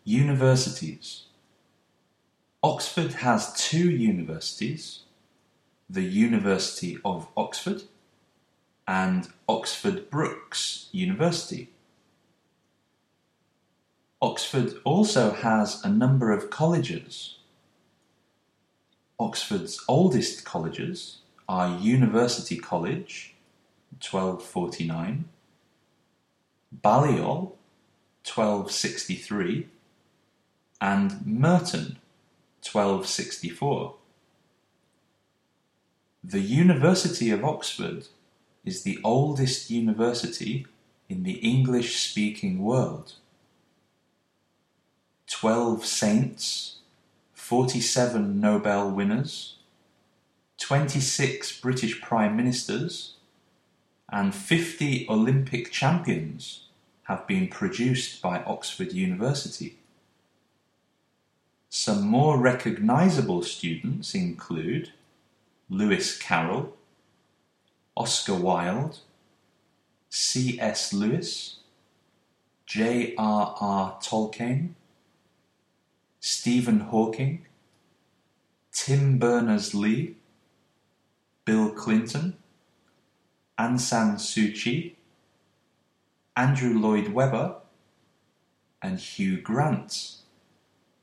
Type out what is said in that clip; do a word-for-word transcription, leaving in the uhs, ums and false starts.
Universities. Oxford has two universities, the University of Oxford and Oxford Brookes University. Oxford also has a number of colleges. Oxford's oldest colleges are University College, twelve forty-nine, Balliol, twelve sixty-three, and Merton, twelve sixty-four. The University of Oxford is the oldest university in the English-speaking world. Twelve saints, forty-seven Nobel winners, twenty-six British Prime Ministers, and fifty Olympic champions have been produced by Oxford University. Some more recognisable students include Lewis Carroll, Oscar Wilde, C S Lewis, J R R Tolkien, Stephen Hawking, Tim Berners-Lee, Bill Clinton, Aung San Suu Kyi, Andrew Lloyd Webber, and Hugh Grant.